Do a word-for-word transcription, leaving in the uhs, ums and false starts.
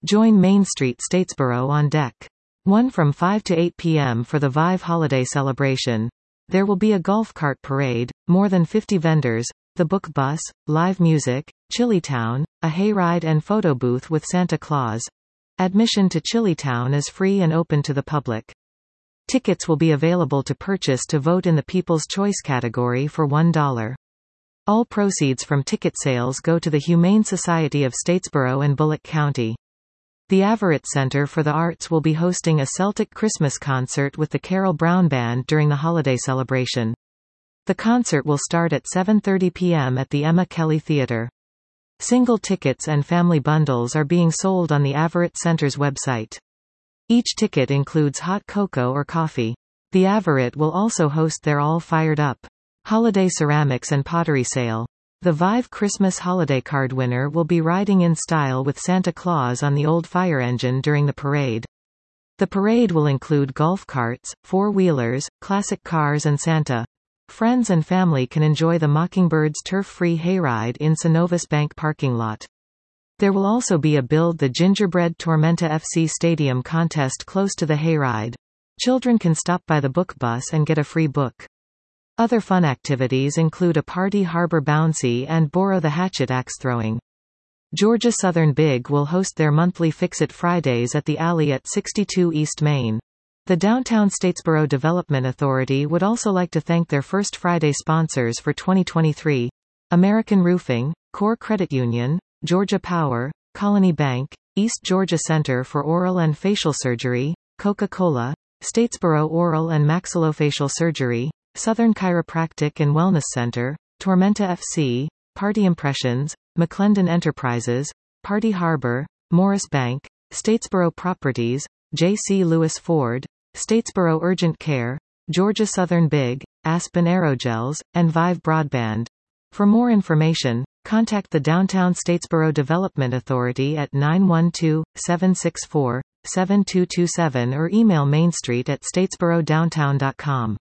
Join Main Street Statesboro on deck. one From five to eight p m for the Vive holiday celebration. There will be a golf cart parade, more than fifty vendors, the book bus, live music, Chillytown, a hayride and photo booth with Santa Claus. Admission to Chillytown is free and open to the public. Tickets will be available to purchase to vote in the People's Choice category for one dollar. All proceeds from ticket sales go to the Humane Society of Statesboro and Bullock County. The Averitt Center for the Arts will be hosting a Celtic Christmas concert with the Carol Brown Band during the holiday celebration. The concert will start at seven thirty p m at the Emma Kelly Theater. Single tickets and family bundles are being sold on the Averitt Center's website. Each ticket includes hot cocoa or coffee. The Averitt will also host their All Fired Up holiday ceramics and pottery sale. The Vive Christmas holiday card winner will be riding in style with Santa Claus on the old fire engine during the parade. The parade will include golf carts, four-wheelers, classic cars and Santa. Friends and family can enjoy the Mockingbirds turf-free hayride in Synovus Bank parking lot. There will also be a Build the Gingerbread Tormenta F C Stadium contest close to the hayride. Children can stop by the book bus and get a free book. Other fun activities include a party harbor bouncy and Borrow the Hatchet axe throwing. Georgia Southern Big will host their monthly Fix-It Fridays at the Alley at sixty-two East Main. The Downtown Statesboro Development Authority would also like to thank their First Friday sponsors for twenty twenty-three. American Roofing, Core Credit Union, Georgia Power, Colony Bank, East Georgia Center for Oral and Facial Surgery, Coca-Cola, Statesboro Oral and Maxillofacial Surgery, Southern Chiropractic and Wellness Center, Tormenta F C, Party Impressions, McClendon Enterprises, Party Harbor, Morris Bank, Statesboro Properties, J C Lewis Ford, Statesboro Urgent Care, Georgia Southern Big, Aspen Aerogels, and Vive Broadband. For more information, contact the Downtown Statesboro Development Authority at nine one two, seven six four, seven two two seven or email mainstreet at statesboro downtown dot com.